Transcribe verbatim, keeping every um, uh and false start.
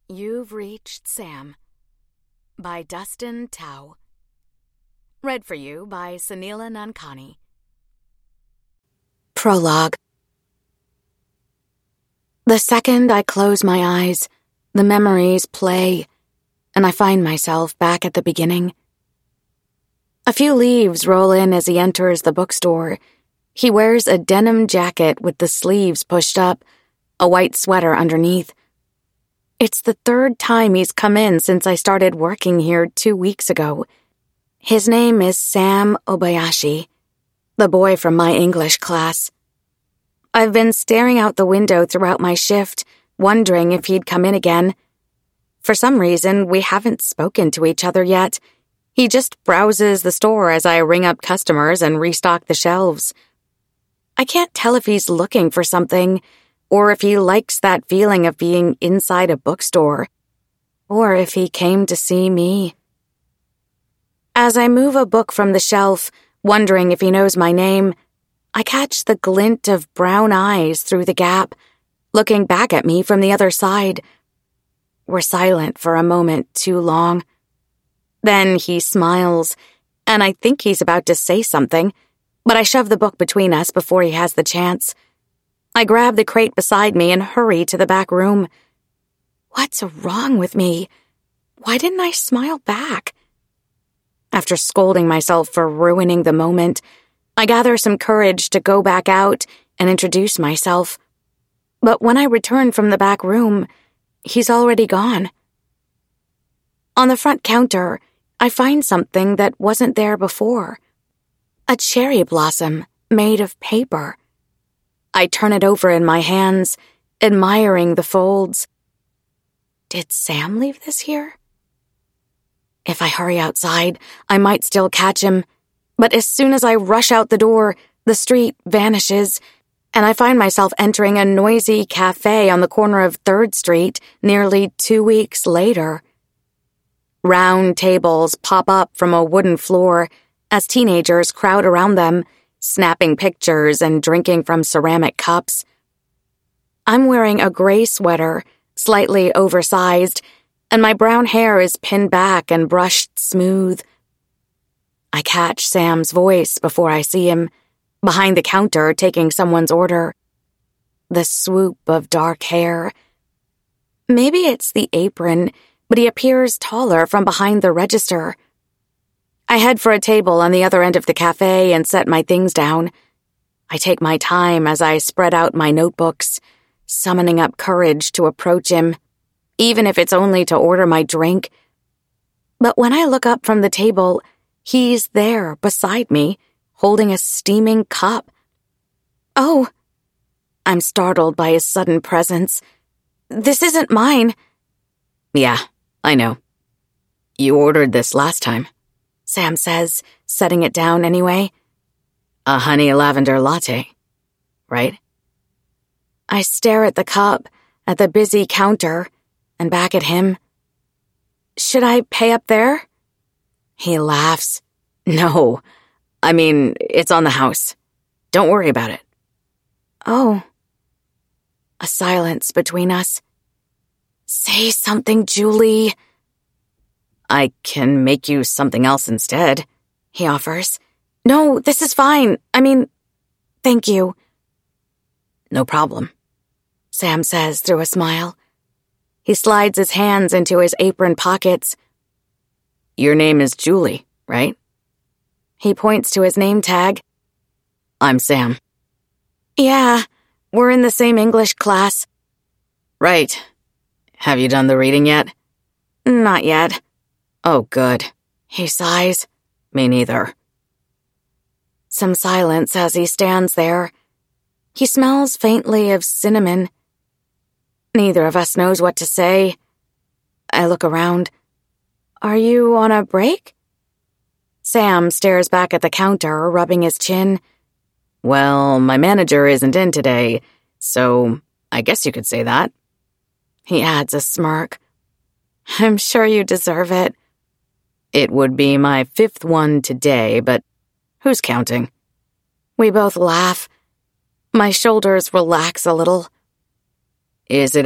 You've Reached Sam by Dustin Tao. Read for you by Sunila Nankani. Prologue. The second I close my eyes, the memories play, and I find myself back at the beginning. A few leaves roll in as he enters the bookstore. He wears a denim jacket with the sleeves pushed up, a white sweater underneath. It's the third time he's come in since I started working here two weeks ago. His name is Sam Obayashi, the boy from my English class. I've been staring out the window throughout my shift, wondering if he'd come in again. For some reason, we haven't spoken to each other yet. He just browses the store as I ring up customers and restock the shelves. I can't tell if he's looking for something, or if he likes that feeling of being inside a bookstore, or if he came to see me. As I move a book from the shelf, wondering if he knows my name, I catch the glint of brown eyes through the gap, looking back at me from the other side. We're silent for a moment too long. Then he smiles, and I think he's about to say something, but I shove the book between us before he has the chance. I grab the crate beside me and hurry to the back room. What's wrong with me? Why didn't I smile back? After scolding myself for ruining the moment, I gather some courage to go back out and introduce myself. But when I return from the back room, he's already gone. On the front counter, I find something that wasn't there before. A cherry blossom made of paper. I turn it over in my hands, admiring the folds. Did Sam leave this here? If I hurry outside, I might still catch him, but as soon as I rush out the door, the street vanishes, and I find myself entering a noisy cafe on the corner of third Street nearly two weeks later. Round tables pop up from a wooden floor as teenagers crowd around them, snapping pictures and drinking from ceramic cups. I'm wearing a gray sweater, slightly oversized, and my brown hair is pinned back and brushed smooth. I catch Sam's voice before I see him, behind the counter taking someone's order. The swoop of dark hair. Maybe it's the apron, but he appears taller from behind the register. I head for a table on the other end of the cafe and set my things down. I take my time as I spread out my notebooks, summoning up courage to approach him, even if it's only to order my drink. But when I look up from the table, he's there beside me, holding a steaming cup. Oh! I'm startled by his sudden presence. This isn't mine. Yeah, I know. You ordered this last time, Sam says, setting it down anyway. A honey lavender latte, right? I stare at the cup, at the busy counter, and back at him. Should I pay up there? He laughs. No, I mean, it's on the house. Don't worry about it. Oh. A silence between us. Say something, Julie. I can make you something else instead, he offers. No, this is fine. I mean, thank you. No problem, Sam says through a smile. He slides his hands into his apron pockets. Your name is Julie, right? He points to his name tag. I'm Sam. Yeah, we're in the same English class. Right. Have you done the reading yet? Not yet. Oh, good. He sighs. Me neither. Some silence as he stands there. He smells faintly of cinnamon. Neither of us knows what to say. I look around. Are you on a break? Sam stares back at the counter, rubbing his chin. Well, my manager isn't in today, so I guess you could say that. He adds a smirk. I'm sure you deserve it. It would be my fifth one today, but who's counting? We both laugh. My shoulders relax a little. Is it